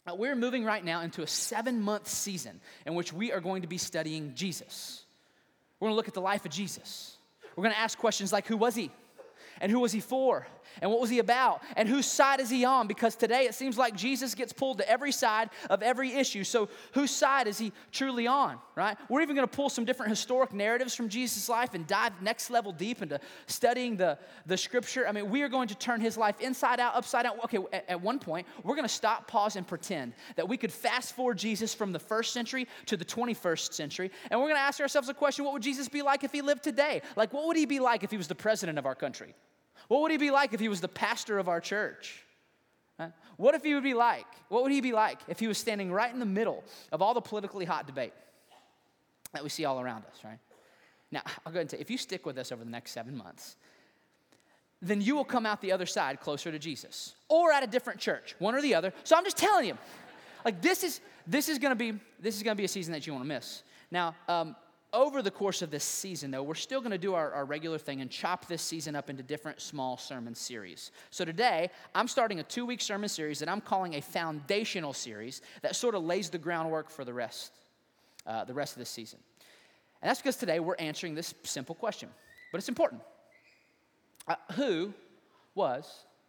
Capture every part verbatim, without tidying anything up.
Uh, we're moving right now into a seven-month season in which we are going to be studying Jesus. We're going to look at the life of Jesus. We're going to ask questions like, who was he? And who was he for? And what was he about? And whose side is he on? Because today it seems like Jesus gets pulled to every side of every issue. So whose side is he truly on, right? We're even going to pull some different historic narratives from Jesus' life and dive next level deep into studying the, the scripture. I mean, we are going to turn his life inside out, upside out. Okay, at, at one point, we're going to stop, pause, and pretend that we could fast forward Jesus from the first century to the twenty-first century. And we're going to ask ourselves a question, what would Jesus be like if he lived today? Like, what would he be like if he was the president of our country? What would he be like if he was the pastor of our church? Right? What if he would be like? What would he be like if he was standing right in the middle of all the politically hot debate that we see all around us, right? Now, I'll go ahead and say, if you stick with us over the next seven months, then you will come out the other side closer to Jesus or at a different church, one or the other. So I'm just telling you, like this is this is going to be this is going to be a season that you want to miss. Now, um, over the course of this season, though, we're still going to do our, our regular thing and chop this season up into different small sermon series. So today, I'm starting a two-week sermon series that I'm calling a foundational series that sort of lays the groundwork for the rest, uh, the rest of this season. And that's because today we're answering this simple question, but it's important. Uh, who was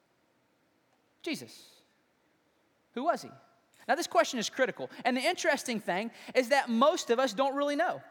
Jesus? Who was he? Now, this question is critical, and the interesting thing is that most of us don't really know.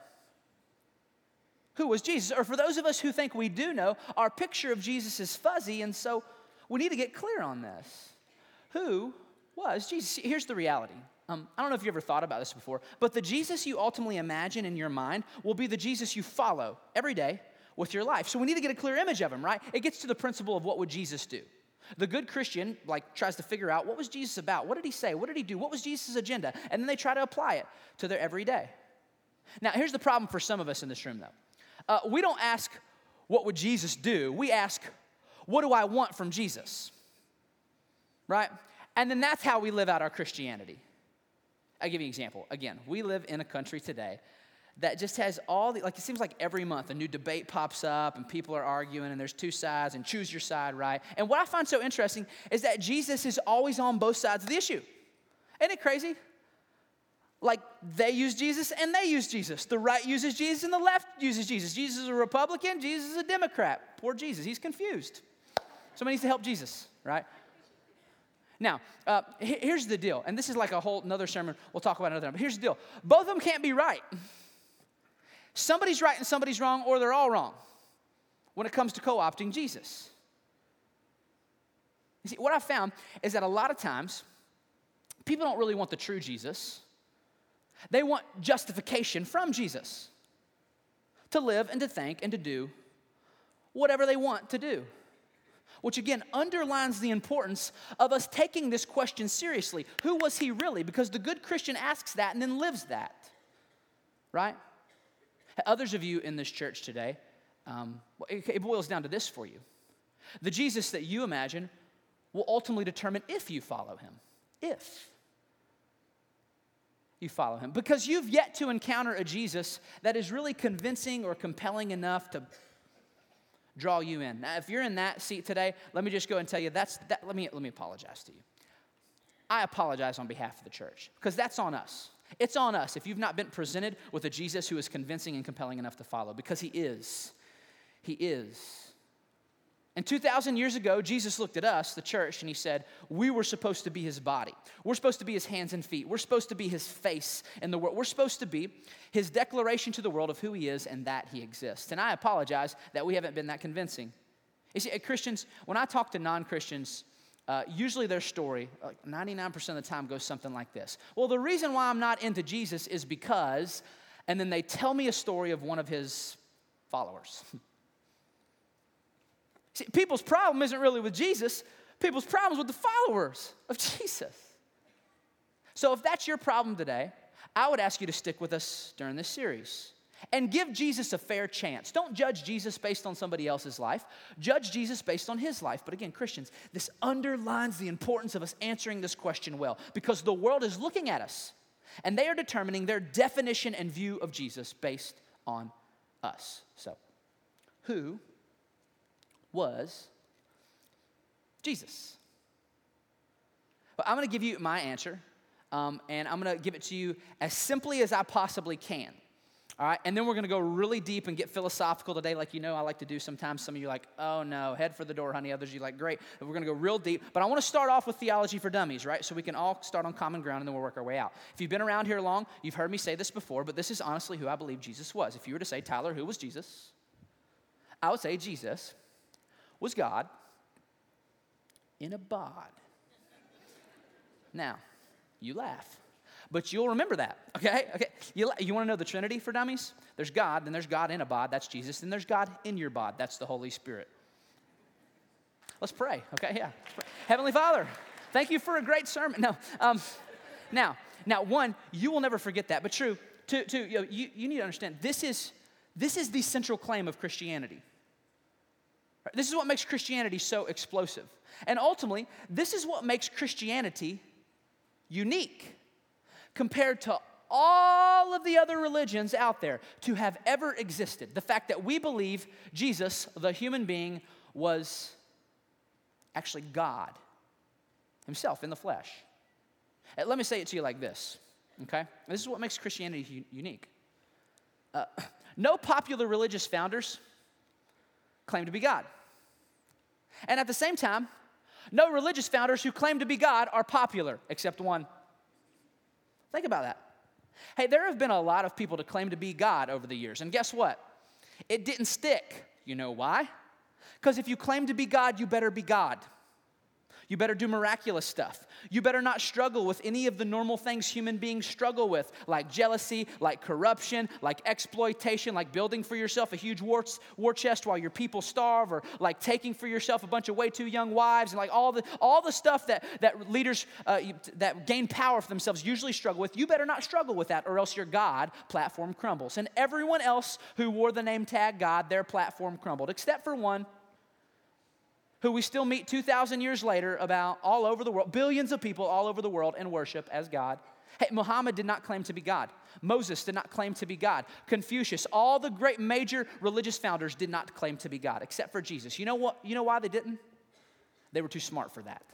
Who was Jesus? Or for those of us who think we do know, our picture of Jesus is fuzzy, and so we need to get clear on this. Who was Jesus? Here's the reality. Um, I don't know if you ever thought about this before, but the Jesus you ultimately imagine in your mind will be the Jesus you follow every day with your life. So we need to get a clear image of him, right? It gets to the principle of what would Jesus do. The good Christian, like, tries to figure out what was Jesus about? What did he say? What did he do? What was Jesus' agenda? And then they try to apply it to their everyday. Now, here's the problem for some of us in this room, though. Uh, we don't ask, what would Jesus do? We ask, what do I want from Jesus? Right? And then that's how we live out our Christianity. I'll give you an example. Again, we live in a country today that just has all the, like it seems like every month a new debate pops up and people are arguing and there's two sides and choose your side, right? And what I find so interesting is that Jesus is always on both sides of the issue. Isn't it crazy? Like, they use Jesus and they use Jesus. The right uses Jesus and the left uses Jesus. Jesus is a Republican, Jesus is a Democrat. Poor Jesus, he's confused. Somebody needs to help Jesus, right? Now, uh, here's the deal, and this is like a whole another sermon we'll talk about another time, but here's the deal. Both of them can't be right. Somebody's right and somebody's wrong, or they're all wrong when it comes to co-opting Jesus. You see, what I found is that a lot of times, people don't really want the true Jesus. They want justification from Jesus to live and to think and to do whatever they want to do. Which again underlines the importance of us taking this question seriously. Who was he really? Because the good Christian asks that and then lives that. Right? Others of you in this church today, um, it boils down to this for you. The Jesus that you imagine will ultimately determine if you follow him. If you follow him. Because you've yet to encounter a Jesus that is really convincing or compelling enough to draw you in. Now, if you're in that seat today, let me just go and tell you, that's that. Let me, let me apologize to you. I apologize on behalf of the church, because that's on us. It's on us if you've not been presented with a Jesus who is convincing and compelling enough to follow, because he is. He is. And two thousand years ago, Jesus looked at us, the church, and he said, we were supposed to be his body. We're supposed to be his hands and feet. We're supposed to be his face in the world. We're supposed to be his declaration to the world of who he is and that he exists. And I apologize that we haven't been that convincing. You see, Christians, when I talk to non-Christians, uh, usually their story, like ninety-nine percent of the time, goes something like this. Well, the reason why I'm not into Jesus is because, and then they tell me a story of one of his followers. See, people's problem isn't really with Jesus. People's problem is with the followers of Jesus. So if that's your problem today, I would ask you to stick with us during this series and give Jesus a fair chance. Don't judge Jesus based on somebody else's life. Judge Jesus based on his life. But again, Christians, this underlines the importance of us answering this question well, because the world is looking at us and they are determining their definition and view of Jesus based on us. So, who was Jesus? Well, I'm going to give you my answer um, and I'm going to give it to you as simply as I possibly can. All right, and then we're going to go really deep and get philosophical today, like you know I like to do sometimes. Some of you are like, oh no, head for the door, honey. Others you like, great. But we're going to go real deep. But I want to start off with theology for dummies, right? So we can all start on common ground, and then we'll work our way out. If you've been around here long, you've heard me say this before, but this is honestly who I believe Jesus was. If you were to say, Tyler, who was Jesus? I would say Jesus was God in a bod. Now, you laugh. But you'll remember that, okay? Okay. You, you want to know the Trinity for dummies? There's God, then there's God in a bod, that's Jesus. Then there's God in your bod, that's the Holy Spirit. Let's pray, okay? Yeah. Pray. Heavenly Father, thank you for a great sermon. No, um, now, now, one, you will never forget that. But true, two, two you, know, you, you need to understand, this is, this is the central claim of Christianity. Right? This is what makes Christianity so explosive. And ultimately, this is what makes Christianity unique compared to all of the other religions out there to have ever existed. The fact that we believe Jesus, the human being, was actually God himself in the flesh. Uh, Let me say it to you like this, okay? This is what makes Christianity u- unique. Uh, no popular religious founders claim to be God. And at the same time, no religious founders who claim to be God are popular, except one. Think about that. Hey, there have been a lot of people to claim to be God over the years, and guess what? It didn't stick. You know why? Because if you claim to be God, you better be God. You better do miraculous stuff. You better not struggle with any of the normal things human beings struggle with, like jealousy, like corruption, like exploitation, like building for yourself a huge war, war chest while your people starve, or like taking for yourself a bunch of way too young wives, and like all the all the stuff that, that leaders uh, that gain power for themselves usually struggle with. You better not struggle with that, or else your God platform crumbles. And everyone else who wore the name tag God, their platform crumbled, except for one who we still meet two thousand years later about all over the world, billions of people all over the world, and worship as God. Hey, Muhammad did not claim to be God. Moses did not claim to be God. Confucius, all the great major religious founders did not claim to be God, except for Jesus. You know what? You know why they didn't? They were too smart for that.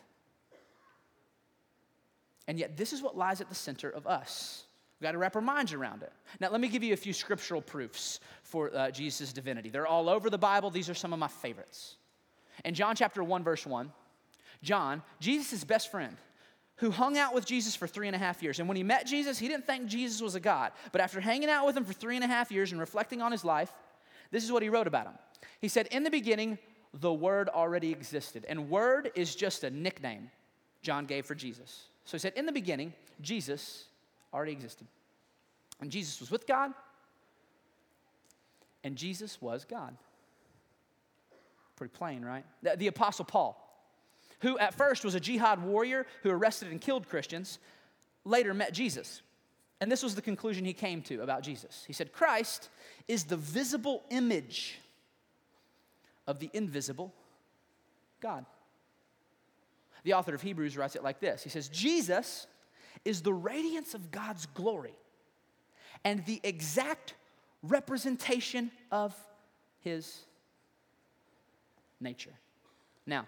And yet this is what lies at the center of us. We've got to wrap our minds around it. Now, let me give you a few scriptural proofs for uh, Jesus' divinity. They're all over the Bible. These are some of my favorites. In John chapter one, verse one, John, Jesus' best friend, who hung out with Jesus for three and a half years. And when he met Jesus, he didn't think Jesus was a God. But after hanging out with him for three and a half years and reflecting on his life, this is what he wrote about him. He said, in the beginning, the Word already existed. And Word is just a nickname John gave for Jesus. So he said, in the beginning, Jesus already existed. And Jesus was with God, and Jesus was God. Pretty plain, right? The, the Apostle Paul, who at first was a jihad warrior who arrested and killed Christians, later met Jesus. And this was the conclusion he came to about Jesus. He said, Christ is the visible image of the invisible God. The author of Hebrews writes it like this. He says, Jesus is the radiance of God's glory and the exact representation of his nature. Now,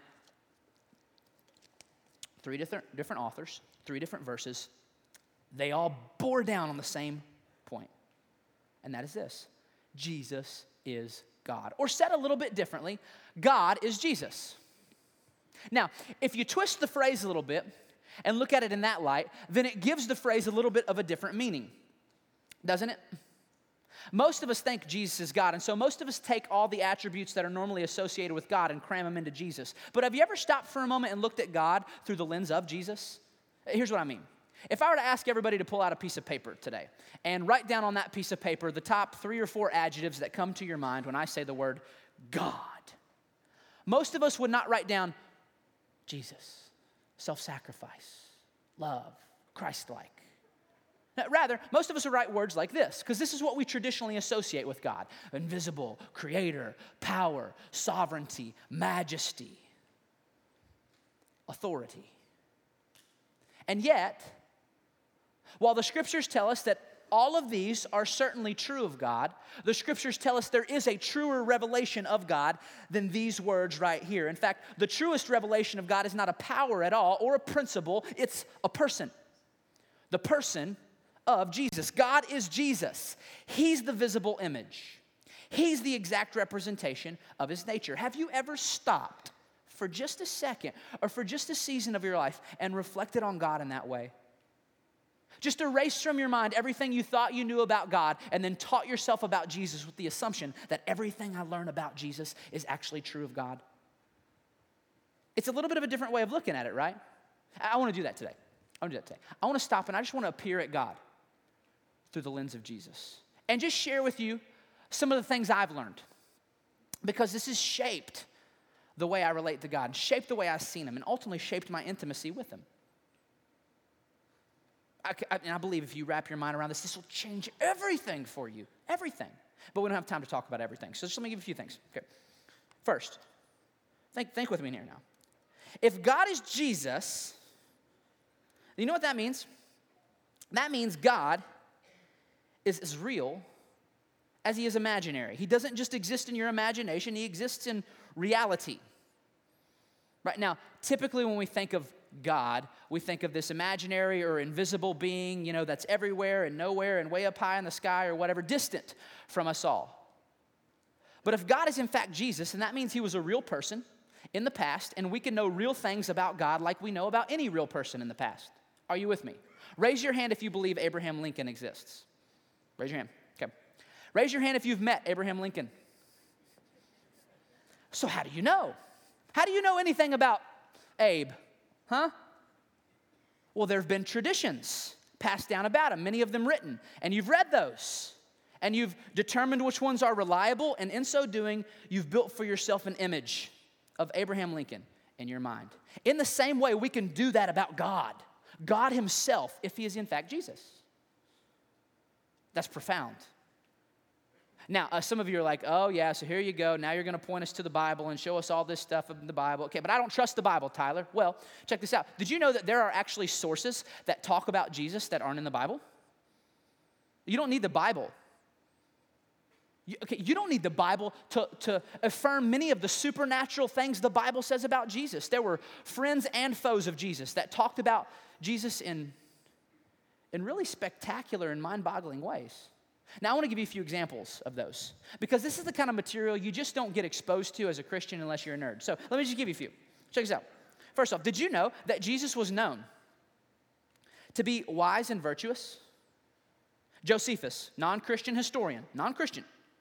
three different, different authors, three different verses, they all bore down on the same point, and that is this: Jesus is God. Or said a little bit differently, God is Jesus. Now, if you twist the phrase a little bit and look at it in that light, then it gives the phrase a little bit of a different meaning, doesn't it? Most of us think Jesus is God, and so most of us take all the attributes that are normally associated with God and cram them into Jesus. But have you ever stopped for a moment and looked at God through the lens of Jesus? Here's what I mean. If I were to ask everybody to pull out a piece of paper today and write down on that piece of paper the top three or four adjectives that come to your mind when I say the word God, most of us would not write down Jesus, self-sacrifice, love, Christ-like. Rather, most of us would write words like this, because this is what we traditionally associate with God: invisible, creator, power, sovereignty, majesty, authority. And yet, while the scriptures tell us that all of these are certainly true of God, the scriptures tell us there is a truer revelation of God than these words right here. In fact, the truest revelation of God is not a power at all or a principle, it's a person. the person of Jesus. God is Jesus. He's the visible image. He's the exact representation of his nature. Have you ever stopped for just a second or for just a season of your life and reflected on God in that way? Just erase from your mind everything you thought you knew about God and then taught yourself about Jesus with the assumption that everything I learn about Jesus is actually true of God. It's a little bit of a different way of looking at it, right? I want to do that today. I want to do that today. I want to stop and I just want to appear at God through the lens of Jesus and just share with you some of the things I've learned, because this has shaped the way I relate to God, shaped the way I've seen him, and ultimately shaped my intimacy with him. I, I, and I believe if you wrap your mind around this, this will change everything for you, everything. But we don't have time to talk about everything, so just let me give you a few things. Okay. First, think, think with me here now. If God is Jesus, you know what that means? That means God is as real as he is imaginary. He doesn't just exist in your imagination, he exists in reality. Right now, typically when we think of God, we think of this imaginary or invisible being, you know, that's everywhere and nowhere and way up high in the sky or whatever, distant from us all. But if God is in fact Jesus, and that means he was a real person in the past, and we can know real things about God like we know about any real person in the past. Are you with me? Raise your hand if you believe Abraham Lincoln exists. Raise your hand. Okay. Raise your hand if you've met Abraham Lincoln. So how do you know? How do you know anything about Abe? Huh? Well, there have been traditions passed down about him, many of them written, and you've read those, and you've determined which ones are reliable, and in so doing, you've built for yourself an image of Abraham Lincoln in your mind. In the same way, we can do that about God, God himself, if he is in fact Jesus. That's profound. Now, uh, some of you are like, oh yeah, so here you go. Now you're going to point us to the Bible and show us all this stuff in the Bible. Okay, but I don't trust the Bible, Tyler. Well, check this out. Did you know that there are actually sources that talk about Jesus that aren't in the Bible? You don't need the Bible. You, okay, you don't need the Bible to, to affirm many of the supernatural things the Bible says about Jesus. There were friends and foes of Jesus that talked about Jesus in, in really spectacular and mind-boggling ways. Now, I want to give you a few examples of those, because this is the kind of material you just don't get exposed to as a Christian unless you're a nerd. So let me just give you a few. Check this out. First off, did you know that Jesus was known to be wise and virtuous? Josephus, non-Christian historian, non-Christian,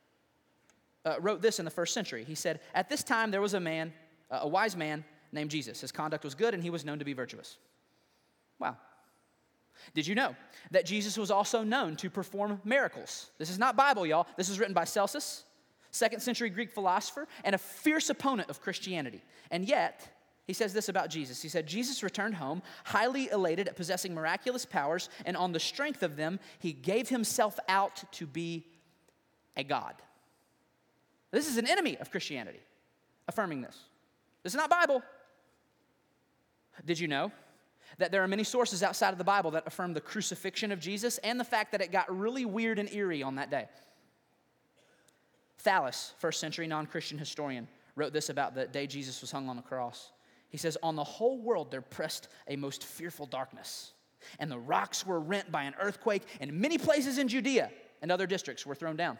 uh, wrote this in the first century. He said, at this time there was a man, uh, a wise man named Jesus. His conduct was good and he was known to be virtuous. Wow. Did you know that Jesus was also known to perform miracles? This is not Bible, y'all. This is written by Celsus, second century Greek philosopher, and a fierce opponent of Christianity. And yet, he says this about Jesus. He said, Jesus returned home highly elated at possessing miraculous powers, and on the strength of them, he gave himself out to be a God. This is an enemy of Christianity, affirming this. This is not Bible. Did you know that there are many sources outside of the Bible that affirm the crucifixion of Jesus and the fact that it got really weird and eerie on that day? Thallus, first century non-Christian historian, wrote this about the day Jesus was hung on the cross. He says, on the whole world there pressed a most fearful darkness, and the rocks were rent by an earthquake, and many places in Judea and other districts were thrown down.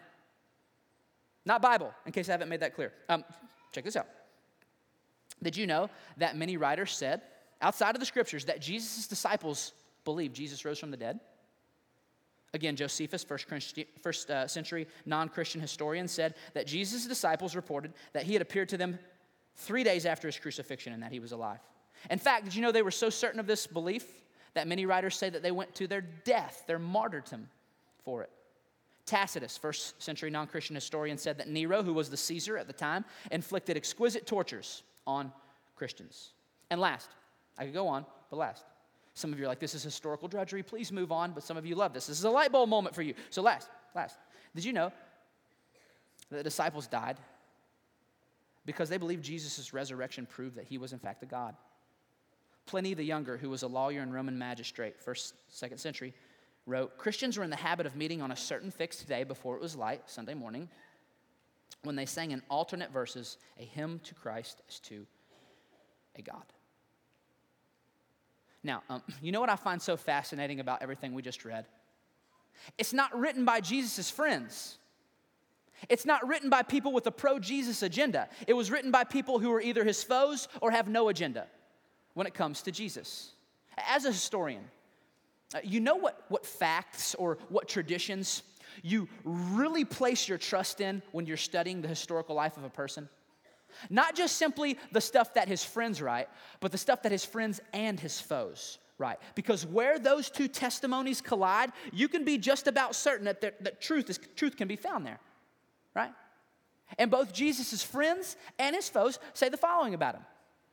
Not Bible, in case I haven't made that clear. Um, check this out. Did you know that many writers said, outside of the scriptures, that Jesus' disciples believed Jesus rose from the dead? Again, Josephus, first, first uh, century non-Christian historian, said that Jesus' disciples reported that he had appeared to them three days after his crucifixion and that he was alive. In fact, did you know they were so certain of this belief that many writers say that they went to their death, their martyrdom for it? Tacitus, first century non-Christian historian, said that Nero, who was the Caesar at the time, inflicted exquisite tortures on Christians. And last, I could go on, but last. Some of you are like, this is historical drudgery, please move on, but some of you love this. This is a light bulb moment for you. So last, last. Did you know that the disciples died because they believed Jesus' resurrection proved that he was in fact a God? Pliny the Younger, who was a lawyer and Roman magistrate, first, second century, wrote, Christians were in the habit of meeting on a certain fixed day before it was light, Sunday morning, when they sang in alternate verses a hymn to Christ as to a God. Now, um, you know what I find so fascinating about everything we just read? It's not written by Jesus' friends. It's not written by people with a pro-Jesus agenda. It was written by people who are either his foes or have no agenda when it comes to Jesus. As a historian, uh, you know what, what facts or what traditions you really place your trust in when you're studying the historical life of a person? Not just simply the stuff that his friends write, but the stuff that his friends and his foes write. Because where those two testimonies collide, you can be just about certain that, there, that truth, is, truth can be found there, right? And both Jesus' friends and his foes say the following about him.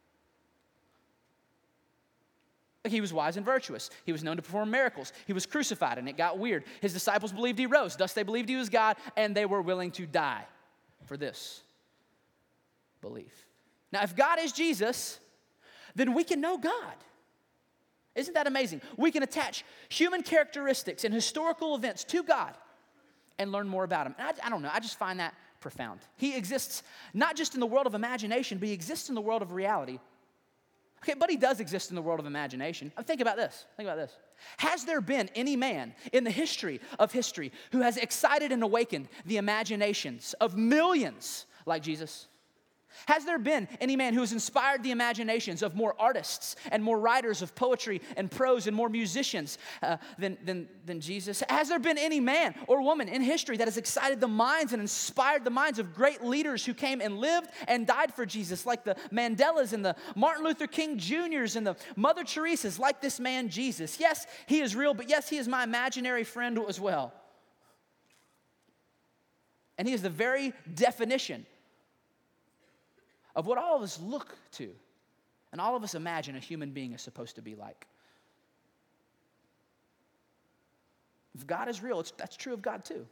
He was wise and virtuous. He was known to perform miracles. He was crucified, and it got weird. His disciples believed he rose. Thus they believed he was God, and they were willing to die for this belief. Now, if God is Jesus, then we can know God. Isn't that amazing? We can attach human characteristics and historical events to God and learn more about him. And I, I don't know, I just find that profound. He exists not just in the world of imagination, but he exists in the world of reality. Okay, but he does exist in the world of imagination. Think about this. Think about this. Has there been any man in the history of history who has excited and awakened the imaginations of millions like Jesus? Has there been any man who has inspired the imaginations of more artists and more writers of poetry and prose and more musicians uh, than, than, than Jesus? Has there been any man or woman in history that has excited the minds and inspired the minds of great leaders who came and lived and died for Jesus, like the Mandelas and the Martin Luther King Juniors and the Mother Teresa's, like this man Jesus? Yes, he is real, but yes, he is my imaginary friend as well. And he is the very definition of what all of us look to and all of us imagine a human being is supposed to be like. If God is real, it's, that's true of God too.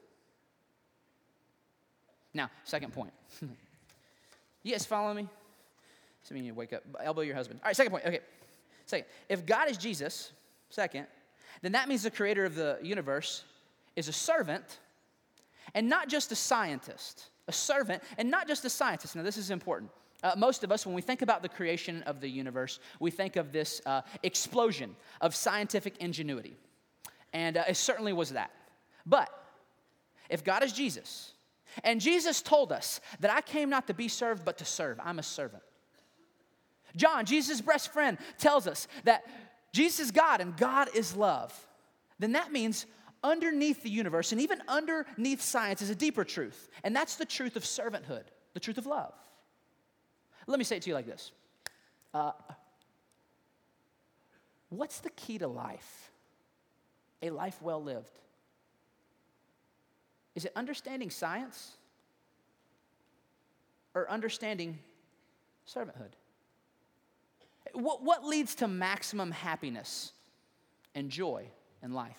Now, second point. You guys follow me? Some of you need to wake up. Elbow your husband. All right, second point. Okay. Second. If God is Jesus, second, then that means the creator of the universe is a servant and not just a scientist. A servant and not just a scientist. Now, this is important. Uh, most of us, when we think about the creation of the universe, we think of this uh, explosion of scientific ingenuity. And uh, it certainly was that. But if God is Jesus, and Jesus told us that I came not to be served, but to serve. I'm a servant. John, Jesus' best friend, tells us that Jesus is God and God is love. Then that means underneath the universe and even underneath science is a deeper truth. And that's the truth of servanthood, the truth of love. Let me say it to you like this. Uh, what's the key to life? A life well lived. Is it understanding science or understanding servanthood? What, what leads to maximum happiness and joy in life?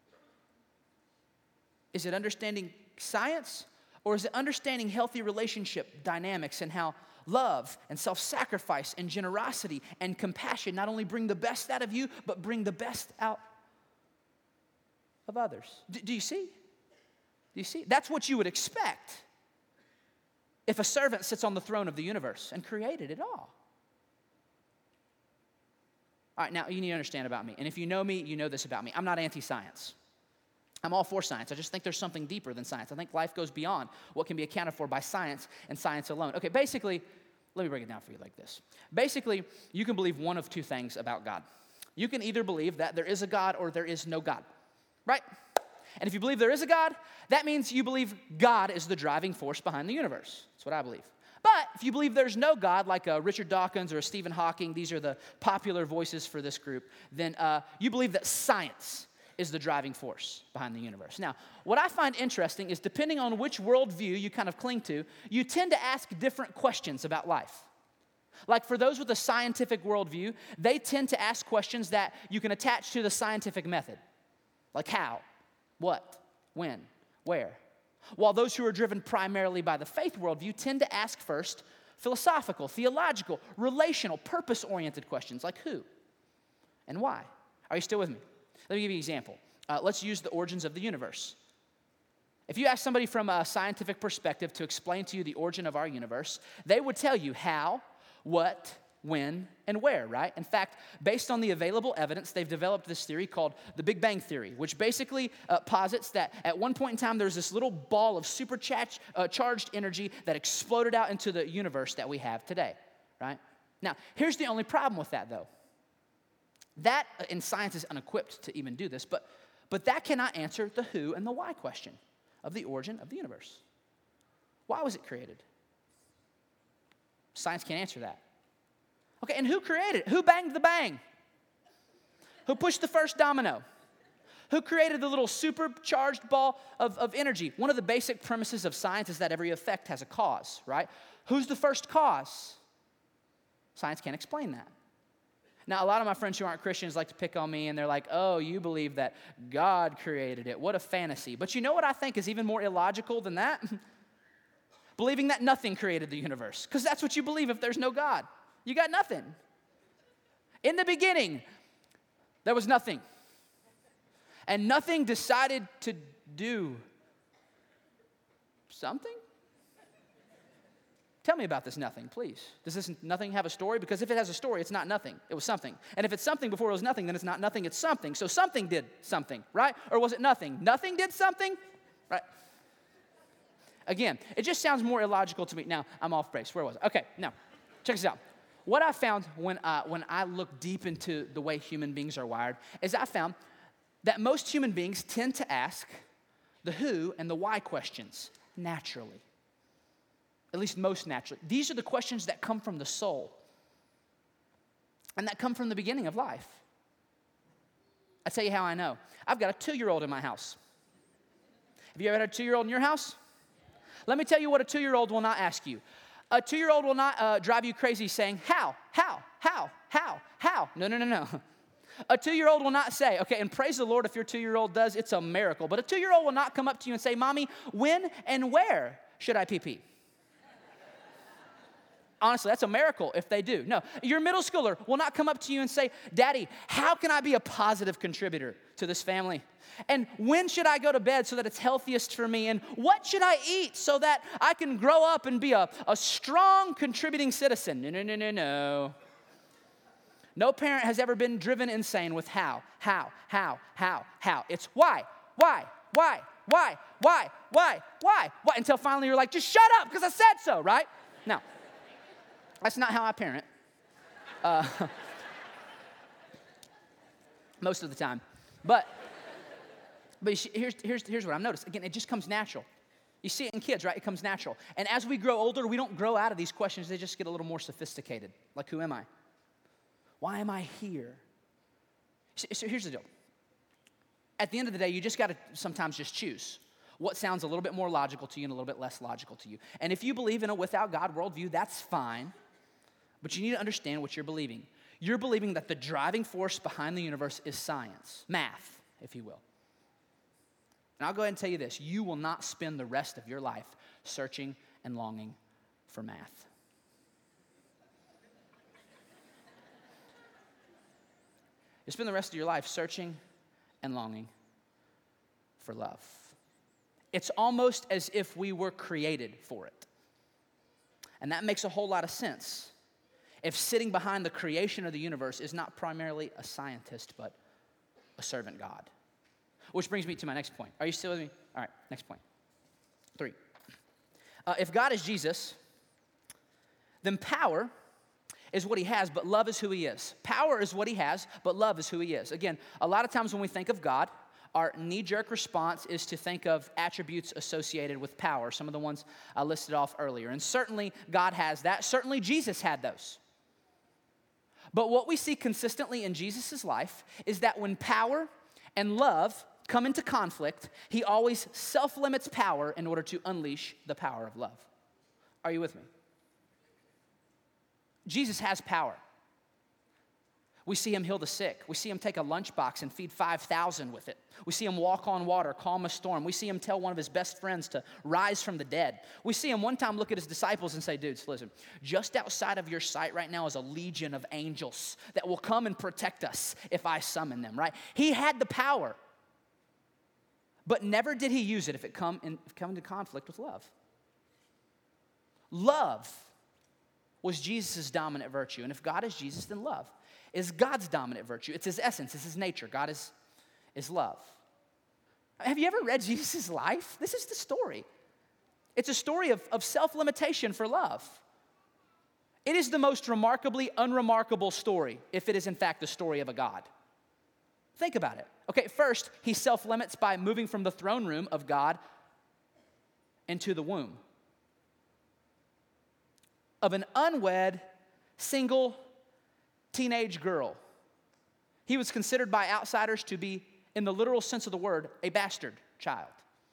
Is it understanding science or is it understanding healthy relationship dynamics and how love and self-sacrifice and generosity and compassion not only bring the best out of you, but bring the best out of others? Do, do you see? Do you see? That's what you would expect if a servant sits on the throne of the universe and created it all. All right, now you need to understand about me. And if you know me, you know this about me. I'm not anti-science. I'm all for science. I just think there's something deeper than science. I think life goes beyond what can be accounted for by science and science alone. Okay, basically, let me break it down for you like this. Basically, you can believe one of two things about God. You can either believe that there is a God or there is no God, right? And if you believe there is a God, that means you believe God is the driving force behind the universe. That's what I believe. But if you believe there's no God, like a Richard Dawkins or a Stephen Hawking, these are the popular voices for this group, then uh, you believe that science is the driving force behind the universe. Now, what I find interesting is depending on which worldview you kind of cling to, you tend to ask different questions about life. Like for those with a scientific worldview, they tend to ask questions that you can attach to the scientific method. Like how, what, when, where. While those who are driven primarily by the faith worldview tend to ask first philosophical, theological, relational, purpose-oriented questions like who and why. Are you still with me? Let me give you an example. Uh, let's use the origins of the universe. If you ask somebody from a scientific perspective to explain to you the origin of our universe, they would tell you how, what, when, and where, right? In fact, based on the available evidence, they've developed this theory called the Big Bang Theory, which basically uh, posits that at one point in time, there's this little ball of supercharged uh, charged energy that exploded out into the universe that we have today, right? Now, here's the only problem with that, though. That, uh, and science is unequipped to even do this, but, but that cannot answer the who and the why question of the origin of the universe. Why was it created? Science can't answer that. Okay, and who created it? Who banged the bang? Who pushed the first domino? Who created the little supercharged ball of, of energy? One of the basic premises of science is that every effect has a cause, right? Who's the first cause? Science can't explain that. Now, a lot of my friends who aren't Christians like to pick on me, and they're like, oh, you believe that God created it. What a fantasy. But you know what I think is even more illogical than that? Believing that nothing created the universe, because that's what you believe if there's no God. You got nothing. In the beginning, there was nothing. And nothing decided to do something? Tell me about this nothing, please. Does this nothing have a story? Because if it has a story, it's not nothing. It was something. And if it's something before it was nothing, then it's not nothing, it's something. So something did something, right? Or was it nothing? Nothing did something? Right? Again, it just sounds more illogical to me. Now, I'm off base. Where was I? Okay, now, check this out. What I found when, uh, when I looked deep into the way human beings are wired is I found that most human beings tend to ask the who and the why questions naturally. At least most naturally. These are the questions that come from the soul and that come from the beginning of life. I'll tell you how I know. I've got a two-year-old in my house. Have you ever had a two-year-old in your house? Let me tell you what a two-year-old will not ask you. A two-year-old will not uh, drive you crazy saying, how, how, how, how, how. No, no, no, no. A two-year-old will not say, okay, and praise the Lord if your two-year-old does, it's a miracle. But a two-year-old will not come up to you and say, Mommy, when and where should I pee-pee? Honestly, that's a miracle if they do. No, your middle schooler will not come up to you and say, Daddy, how can I be a positive contributor to this family? And when should I go to bed so that it's healthiest for me? And what should I eat so that I can grow up and be a, a strong contributing citizen? No, no, no, no, no. No parent has ever been driven insane with how, how, how, how, how. It's why, why, why, why, why, why, why, why, until finally you're like, just shut up because I said so, right? Now, that's not how I parent. Uh, most of the time. But, but here's, here's, here's what I've noticed. Again, it just comes natural. You see it in kids, right? It comes natural. And as we grow older, we don't grow out of these questions. They just get a little more sophisticated. Like, who am I? Why am I here? So, so here's the deal. At the end of the day, you just got to sometimes just choose what sounds a little bit more logical to you and a little bit less logical to you. And if you believe in a without God worldview, that's fine. But you need to understand what you're believing. You're believing that the driving force behind the universe is science, math, if you will. And I'll go ahead and tell you this. You will not spend the rest of your life searching and longing for math. You'll spend the rest of your life searching and longing for love. It's almost as if we were created for it. And that makes a whole lot of sense if sitting behind the creation of the universe is not primarily a scientist, but a servant God. Which brings me to my next point. Are you still with me? All right, next point. Three. Uh, if God is Jesus, then power is what he has, but love is who he is. Power is what he has, but love is who he is. Again, a lot of times when we think of God, our knee-jerk response is to think of attributes associated with power, some of the ones I listed off earlier. And certainly God has that. Certainly Jesus had those. But what we see consistently in Jesus' life is that when power and love come into conflict, he always self-limits power in order to unleash the power of love. Are you with me? Jesus has power. We see him heal the sick. We see him take a lunchbox and feed five thousand with it. We see him walk on water, calm a storm. We see him tell one of his best friends to rise from the dead. We see him one time look at his disciples and say, dudes, listen, just outside of your sight right now is a legion of angels that will come and protect us if I summon them, right? He had the power, but never did he use it if it come, in, come into conflict with love. Love was Jesus' dominant virtue? And if God is Jesus, then love is God's dominant virtue. It's his essence, it's his nature. God is, is love. Have you ever read Jesus' life? This is the story. It's a story of, of self-limitation for love. It is the most remarkably unremarkable story, if it is in fact the story of a God. Think about it. Okay, first, he self-limits by moving from the throne room of God into the womb of an unwed, single, teenage girl. He was considered by outsiders to be, in the literal sense of the word, a bastard child.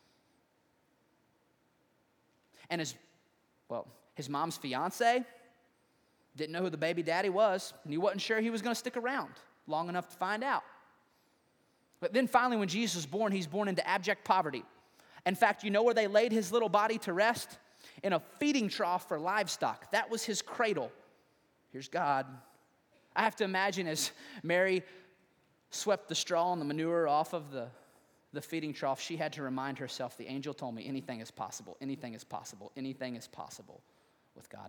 And his, well, his mom's fiance didn't know who the baby daddy was, and he wasn't sure he was going to stick around long enough to find out. But then finally, when Jesus was born, he's born into abject poverty. In fact, you know where they laid his little body to rest? In a feeding trough for livestock. That was his cradle. Here's God. I have to imagine as Mary swept the straw and the manure off of the, the feeding trough, she had to remind herself, the angel told me, anything is possible, anything is possible, anything is possible with God.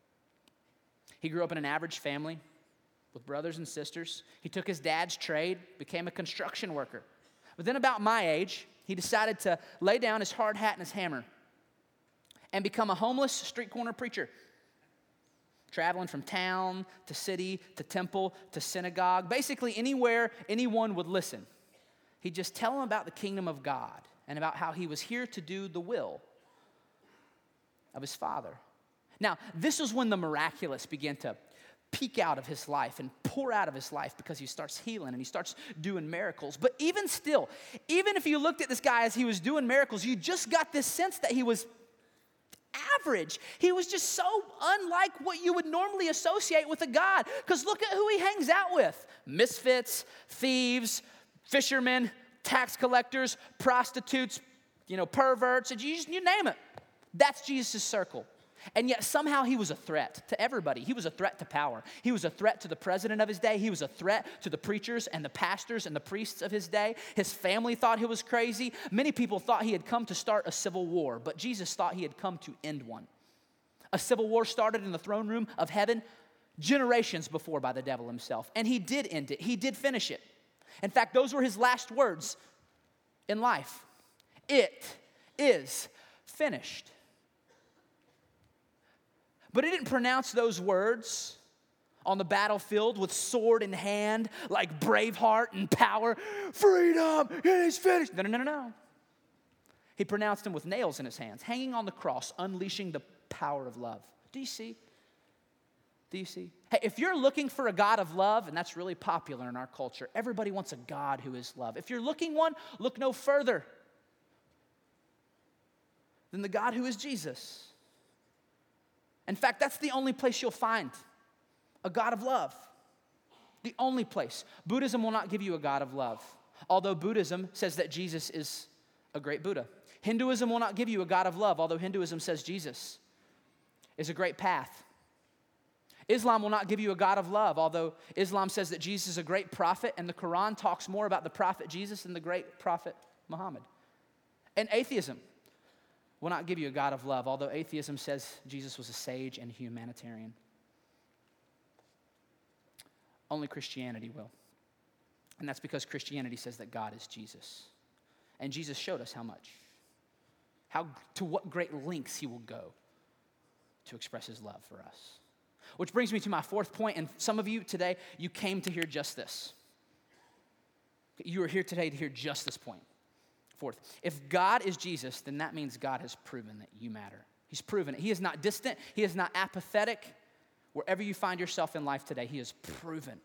He grew up in an average family with brothers and sisters. He took his dad's trade, became a construction worker. But then about my age, he decided to lay down his hard hat and his hammer and become a homeless street corner preacher, traveling from town to city to temple to synagogue, basically anywhere anyone would listen. He'd just tell them about the kingdom of God and about how he was here to do the will of his Father. Now, this was when the miraculous began to peek out of his life and pour out of his life because he starts healing and he starts doing miracles. But even still, even if you looked at this guy as he was doing miracles, you just got this sense that he was average. He was just so unlike what you would normally associate with a God. Because look at who he hangs out with. Misfits, thieves, fishermen, tax collectors, prostitutes, you know, perverts, you, just, you name it. That's Jesus' circle. And yet somehow he was a threat to everybody. He was a threat to power. He was a threat to the president of his day. He was a threat to the preachers and the pastors and the priests of his day. His family thought he was crazy. Many people thought he had come to start a civil war, but Jesus thought he had come to end one. A civil war started in the throne room of heaven generations before by the devil himself, and he did end it. He did finish it. In fact, those were his last words in life. It is finished. But he didn't pronounce those words on the battlefield with sword in hand, like Braveheart and power. Freedom, it is finished. No, no, no, no, no. He pronounced them with nails in his hands, hanging on the cross, unleashing the power of love. Do you see? Do you see? Hey, if you're looking for a God of love, and that's really popular in our culture, everybody wants a God who is love. If you're looking one, look no further than the God who is Jesus. In fact, that's the only place you'll find a God of love. The only place. Buddhism will not give you a God of love, although Buddhism says that Jesus is a great Buddha. Hinduism will not give you a God of love, although Hinduism says Jesus is a great path. Islam will not give you a God of love, although Islam says that Jesus is a great prophet, and the Quran talks more about the prophet Jesus than the great prophet Muhammad. And atheism will not give you a God of love, although atheism says Jesus was a sage and humanitarian. Only Christianity will. And that's because Christianity says that God is Jesus. And Jesus showed us how much. How, to what great lengths he will go to express his love for us. Which brings me to my fourth point, and some of you today, you came to hear just this. You are here today to hear just this point. Fourth, if God is Jesus, then that means God has proven that you matter. He's proven it. He is not distant. He is not apathetic. Wherever you find yourself in life today, he has proven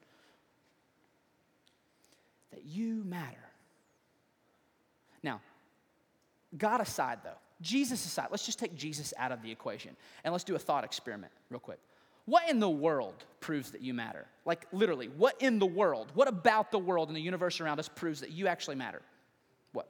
that you matter. Now, God aside though, Jesus aside, let's just take Jesus out of the equation and let's do a thought experiment real quick. What in the world proves that you matter? Like literally, what in the world? What about the world and the universe around us proves that you actually matter? What?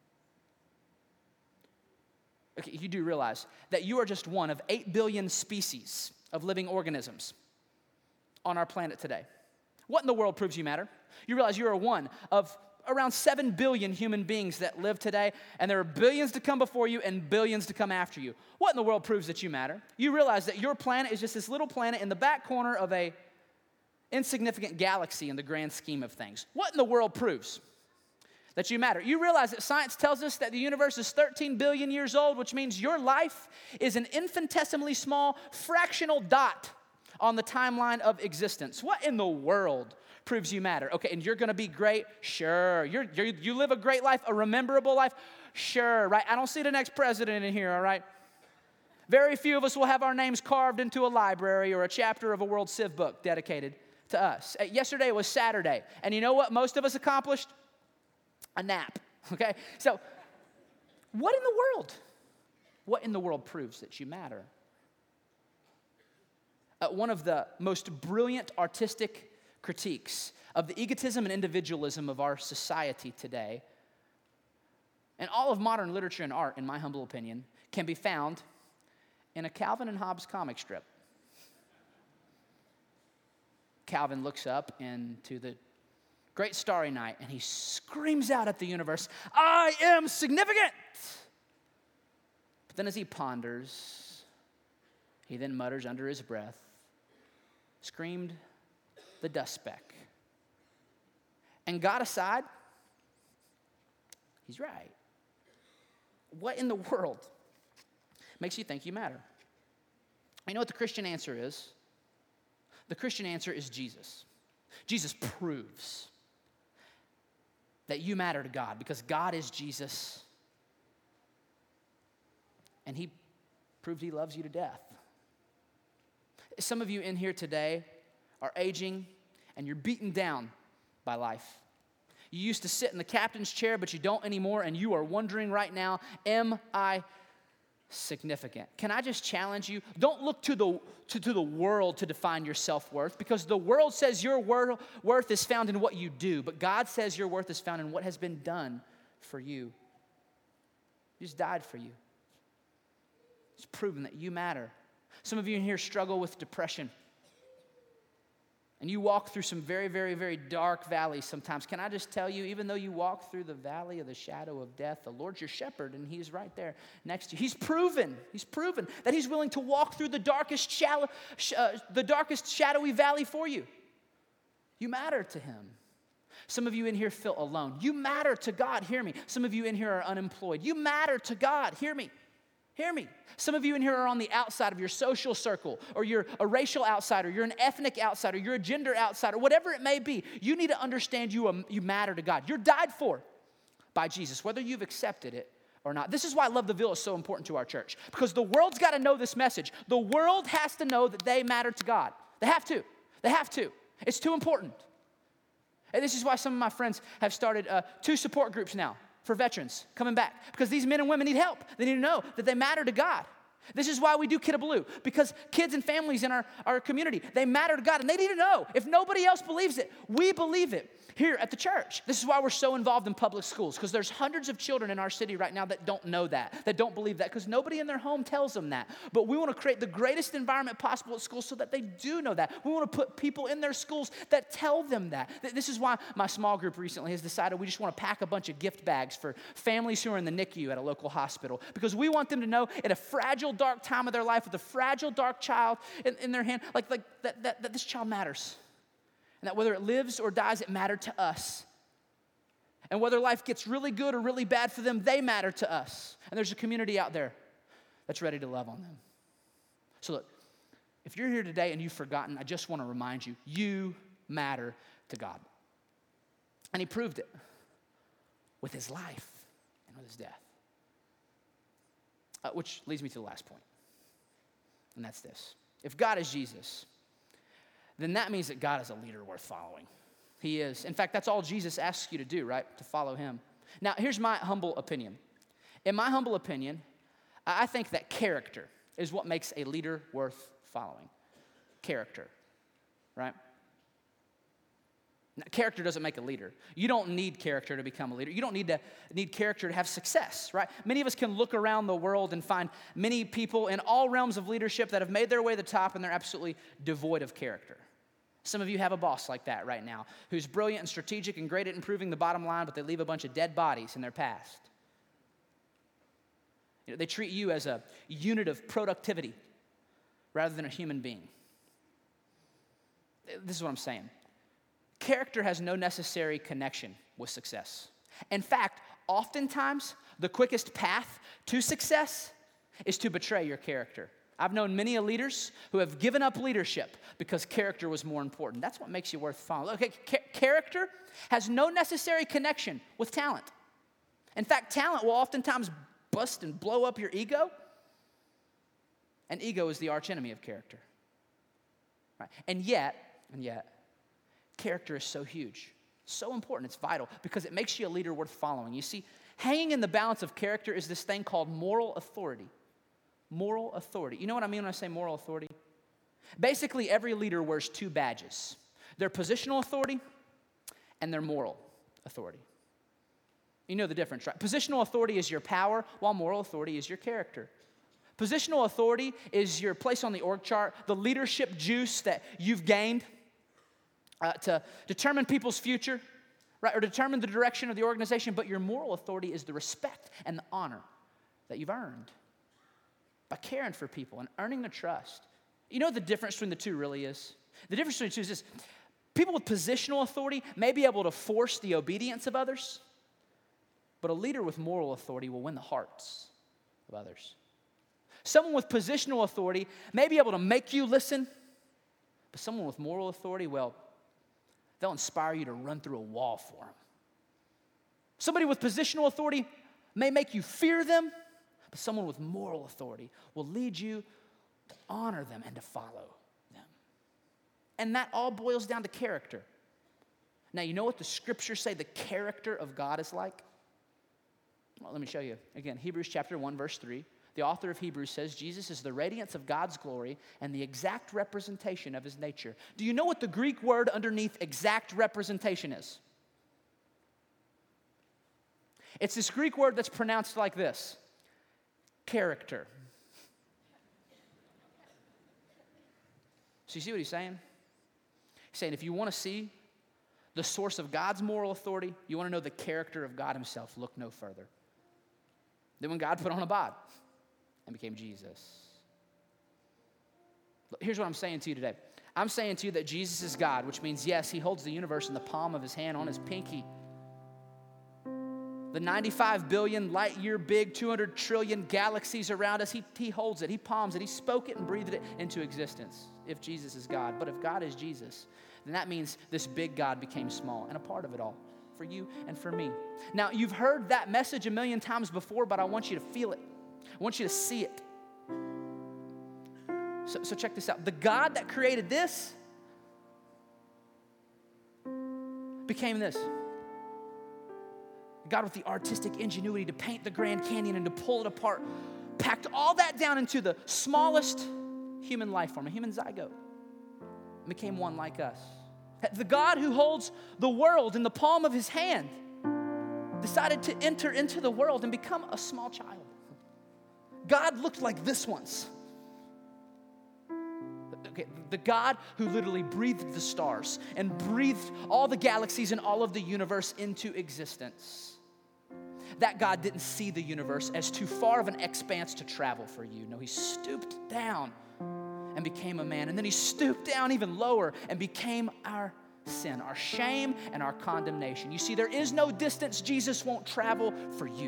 Okay, you do realize that you are just one of eight billion species of living organisms on our planet today. What in the world proves you matter? You realize you are one of around seven billion human beings that live today, and there are billions to come before you and billions to come after you. What in the world proves that you matter? You realize that your planet is just this little planet in the back corner of a insignificant galaxy in the grand scheme of things. What in the world proves that you matter? You realize that science tells us that the universe is thirteen billion years old, which means your life is an infinitesimally small fractional dot on the timeline of existence. What in the world proves you matter? Okay, and you're gonna be great? Sure. You're, you're, you live a great life, a rememberable life? Sure, right? I don't see the next president in here, all right? Very few of us will have our names carved into a library or a chapter of a World Civ book dedicated to us. Uh, yesterday was Saturday, and you know what most of us accomplished? A nap, okay? So, what in the world? What in the world proves that you matter? Uh, one of the most brilliant artistic critiques of the egotism and individualism of our society today, and all of modern literature and art, in my humble opinion, can be found in a Calvin and Hobbes comic strip. Calvin looks up into the great starry night, and he screams out at the universe, "I am significant!" But then as he ponders, he then mutters under his breath, "Screamed the dust speck." And God aside, he's right. What in the world makes you think you matter? You know what the Christian answer is? The Christian answer is Jesus. Jesus proves that you matter to God because God is Jesus, and he proved he loves you to death. Some of you in here today are aging and you're beaten down by life. You used to sit in the captain's chair, but you don't anymore, and you are wondering right now, am I significant? Can I just challenge you? Don't look to the to, to the world to define your self-worth, because the world says your wor- worth is found in what you do, but God says your worth is found in what has been done for you. He just died for you. It's proven that you matter. Some of you in here struggle with depression, and you walk through some very, very, very dark valleys sometimes. Can I just tell you, even though you walk through the valley of the shadow of death, the Lord's your shepherd, and he's right there next to you. He's proven, he's proven that he's willing to walk through the darkest, shallow, uh, the darkest shadowy valley for you. You matter to him. Some of you in here feel alone. You matter to God. Hear me. Some of you in here are unemployed. You matter to God. Hear me. Hear me. Some of you in here are on the outside of your social circle, or you're a racial outsider, you're an ethnic outsider, you're a gender outsider, whatever it may be. You need to understand you, you matter to God. You're died for by Jesus, whether you've accepted it or not. This is why Love the Ville is so important to our church, because the world's got to know this message. The world has to know that they matter to God. They have to. They have to. It's too important. And this is why some of my friends have started uh, two support groups now for veterans coming back, because these men and women need help. They need to know that they matter to God. This is why we do Kiddabaloo, because kids and families in our, our community, they matter to God, and they need to know. If nobody else believes it, we believe it here at the church. This is why we're so involved in public schools, because there's hundreds of children in our city right now that don't know that, that don't believe that, because nobody in their home tells them that. But we want to create the greatest environment possible at school so that they do know that. We want to put people in their schools that tell them that. This is why my small group recently has decided we just want to pack a bunch of gift bags for families who are in the N I C U at a local hospital, because we want them to know in a fragile, dark time of their life with a fragile, dark child in, in their hand, like, like that, that, that this child matters. And that whether it lives or dies, it mattered to us. And whether life gets really good or really bad for them, they matter to us. And there's a community out there that's ready to love on them. So look, if you're here today and you've forgotten, I just want to remind you, you matter to God. And he proved it with his life and with his death. Uh, which leads me to the last point. And that's this. If God is Jesus, then that means that God is a leader worth following. He is. In fact, that's all Jesus asks you to do, right? To follow him. Now, here's my humble opinion. In my humble opinion, I think that character is what makes a leader worth following. Character, right? Now, character doesn't make a leader. You don't need character to become a leader. You don't need to need character to have success, right? Many of us can look around the world and find many people in all realms of leadership that have made their way to the top, and they're absolutely devoid of character. Some of you have a boss like that right now, who's brilliant and strategic and great at improving the bottom line, but they leave a bunch of dead bodies in their past. You know, they treat you as a unit of productivity rather than a human being. This is what I'm saying. Character has no necessary connection with success. In fact, oftentimes, the quickest path to success is to betray your character. I've known many leaders who have given up leadership because character was more important. That's what makes you worth following. Okay, ca- character has no necessary connection with talent. In fact, talent will oftentimes bust and blow up your ego. And ego is the archenemy of character. Right? And yet, and yet, character is so huge, so important, it's vital, because it makes you a leader worth following. You see, hanging in the balance of character is this thing called moral authority. Moral authority. You know what I mean when I say moral authority? Basically, every leader wears two badges. Their positional authority and their moral authority. You know the difference, right? Positional authority is your power, while moral authority is your character. Positional authority is your place on the org chart, the leadership juice that you've gained uh, to determine people's future, right, or determine the direction of the organization, but your moral authority is the respect and the honor that you've earned by caring for people and earning their trust. You know what the difference between the two really is? The difference between the two is this. People with positional authority may be able to force the obedience of others, but a leader with moral authority will win the hearts of others. Someone with positional authority may be able to make you listen, but someone with moral authority, well, they'll inspire you to run through a wall for them. Somebody with positional authority may make you fear them, but someone with moral authority will lead you to honor them and to follow them. And that all boils down to character. Now, you know what the scriptures say the character of God is like? Well, let me show you. Again, Hebrews chapter one, verse three. The author of Hebrews says, Jesus is the radiance of God's glory and the exact representation of his nature. Do you know what the Greek word underneath exact representation is? It's this Greek word that's pronounced like this. Character. So you see what he's saying? He's saying if you want to see the source of God's moral authority, you want to know the character of God himself, look no further. Then when God put on a bod and became Jesus. Here's what I'm saying to you today. I'm saying to you that Jesus is God, which means, yes, he holds the universe in the palm of his hand on his pinky. The ninety-five billion light year big, two hundred trillion galaxies around us, he, he holds it, he palms it, he spoke it and breathed it into existence, if Jesus is God. But if God is Jesus, then that means this big God became small and a part of it all for you and for me. Now, you've heard that message a million times before, but I want you to feel it. I want you to see it. So, so check this out. The God that created this became this. God with the artistic ingenuity to paint the Grand Canyon and to pull it apart, packed all that down into the smallest human life form, a human zygote, and became one like us. The God who holds the world in the palm of his hand decided to enter into the world and become a small child. God looked like this once. Okay, the God who literally breathed the stars and breathed all the galaxies and all of the universe into existence. That God didn't see the universe as too far of an expanse to travel for you. No, he stooped down and became a man. And then he stooped down even lower and became our sin, our shame, and our condemnation. You see, there is no distance Jesus won't travel for you.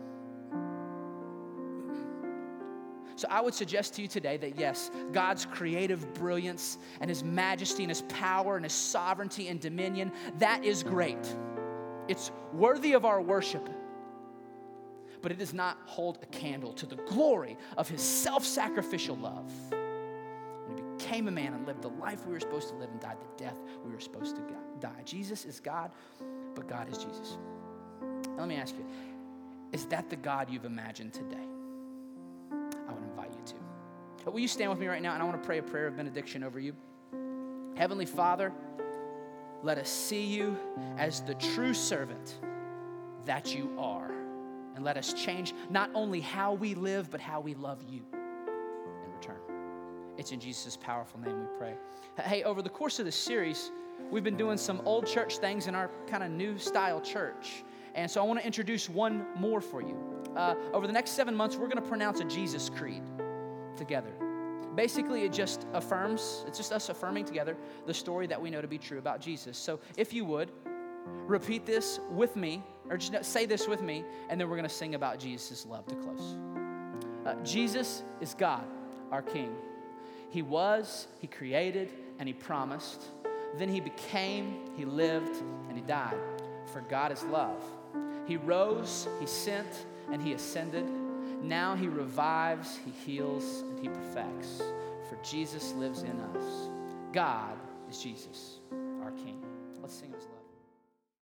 So I would suggest to you today that yes, God's creative brilliance and his majesty and his power and his sovereignty and dominion, that is great. It's worthy of our worship. But it does not hold a candle to the glory of his self-sacrificial love. When he became a man and lived the life we were supposed to live and died the death we were supposed to die. Jesus is God, but God is Jesus. Now let me ask you, is that the God you've imagined today? I would invite you to. But will you stand with me right now, and I want to pray a prayer of benediction over you. Heavenly Father, let us see you as the true servant that you are. And let us change not only how we live, but how we love you in return. It's in Jesus' powerful name we pray. Hey, over the course of this series, we've been doing some old church things in our kind of new style church. And so I want to introduce one more for you. Uh, over the next seven months, we're going to pronounce a Jesus Creed together. Basically, it just affirms, it's just us affirming together the story that we know to be true about Jesus. So if you would, repeat this with me, or just say this with me, and then we're going to sing about Jesus' love to close. Uh, Jesus is God, our King. He was, He created, and He promised. Then He became, He lived, and He died. For God is love. He rose, He sent, and He ascended. Now He revives, He heals, and He perfects. For Jesus lives in us. God is Jesus, our King. Let's sing His love.